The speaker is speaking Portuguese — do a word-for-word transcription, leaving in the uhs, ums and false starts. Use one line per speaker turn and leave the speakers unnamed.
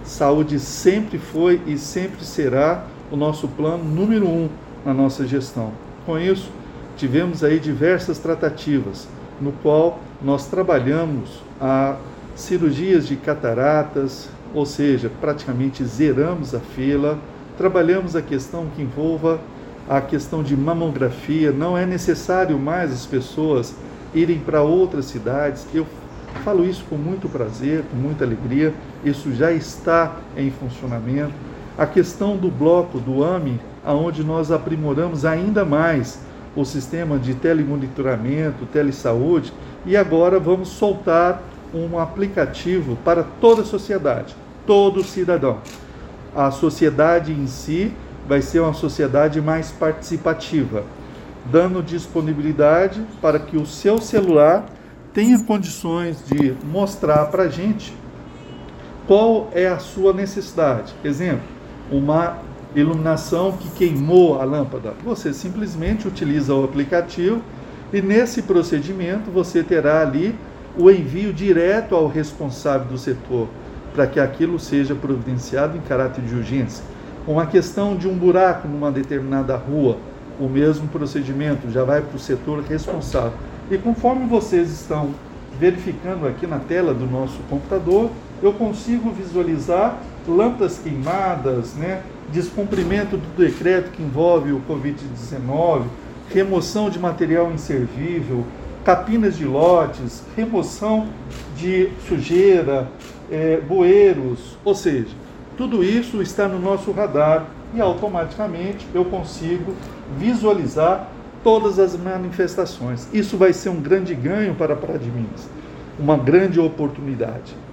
Saúde sempre foi e sempre será o nosso plano número um na nossa gestão. Com isso, tivemos aí diversas tratativas, no qual nós trabalhamos a cirurgias de cataratas, ou seja, praticamente zeramos a fila, trabalhamos a questão que envolva a questão de mamografia, não é necessário mais as pessoas irem para outras cidades. Eu falo isso com muito prazer, com muita alegria, isso já está em funcionamento. A questão do bloco do A M E, onde nós aprimoramos ainda mais o sistema de telemonitoramento, telesaúde, e agora vamos soltar um aplicativo para toda a sociedade, todo cidadão. A sociedade em si vai ser uma sociedade mais participativa, dando disponibilidade para que o seu celular tenha condições de mostrar para a gente qual é a sua necessidade. Exemplo, uma iluminação que queimou a lâmpada. Você simplesmente utiliza o aplicativo e nesse procedimento você terá ali o envio direto ao responsável do setor, para que aquilo seja providenciado em caráter de urgência. Uma questão de um buraco numa determinada rua, o mesmo procedimento já vai para o setor responsável. E conforme vocês estão verificando aqui na tela do nosso computador, eu consigo visualizar lâmpadas queimadas, né? Descumprimento do decreto que envolve o covid dezenove, remoção de material inservível, capinas de lotes, remoção de sujeira, é, bueiros, ou seja, tudo isso está no nosso radar e automaticamente eu consigo visualizar todas as manifestações. Isso vai ser um grande ganho para a Prade Minas, uma grande oportunidade.